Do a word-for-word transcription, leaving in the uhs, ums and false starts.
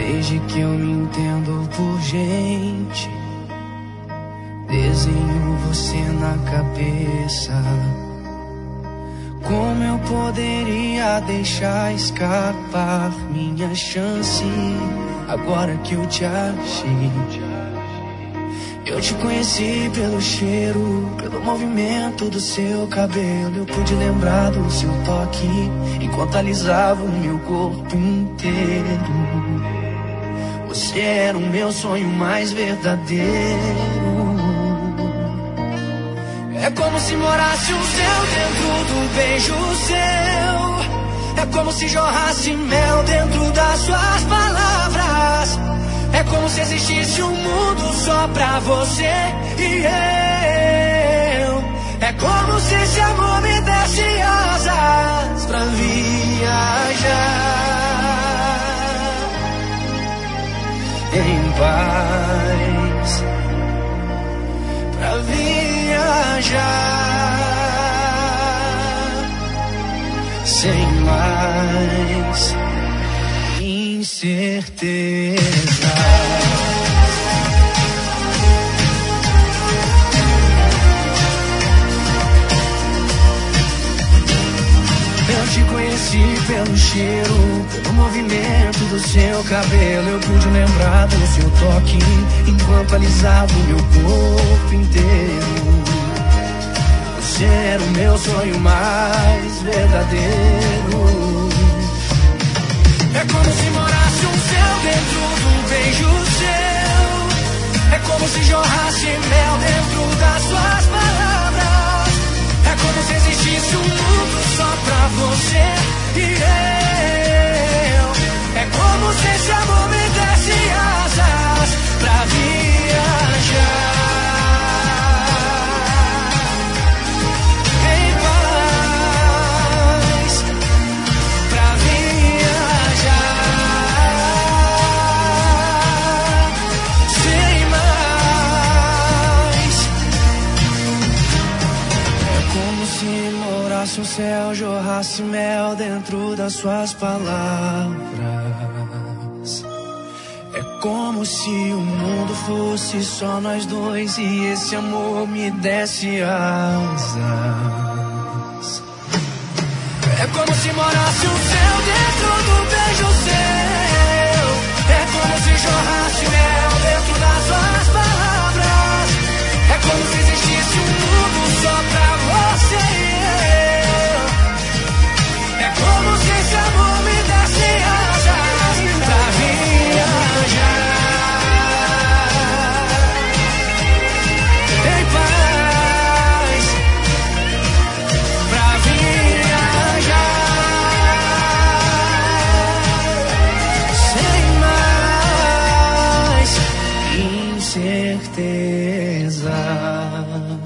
Desde que eu me entendo por gente, desenho você na cabeça. Como eu poderia deixar escapar minha chance agora que eu te achei? Eu te conheci pelo cheiro, pelo movimento do seu cabelo. Eu pude lembrar do seu toque enquanto alisava o meu corpo inteiro. Você era o meu sonho mais verdadeiro. É como se morasse o céu dentro do beijo seu. É como se jorrasse mel dentro das suas palavras. É como se existisse um mundo só pra você e eu. É como se esse amor me desse asas pra viajar em paz, pra viajar sem mais incerteza. Eu te conheci pelo cheiro, pelo movimento do seu cabelo. Eu pude lembrar do seu toque enquanto alisava o meu corpo inteiro. Você era o meu sonho mais verdadeiro. É como se morasse um céu dentro do beijo seu. É como se jorrasse mel dentro das suas palavras. É como se existisse um mundo só pra você e eu. É como se esse amor me desse asas pra viajar em paz, pra viajar sem mais. É como se morasse o céu, jorrasse mel dentro das suas palavras. É como se o mundo fosse só nós dois e esse amor me desse asas. É como se morasse o céu dentro do beijo seu. É como se jorrasse mel dentro das suas palavras. É como se existisse um mundo só pra você e eu. É como se esse amor me desse asas pra viajar em paz, pra viajar sem mais incerteza.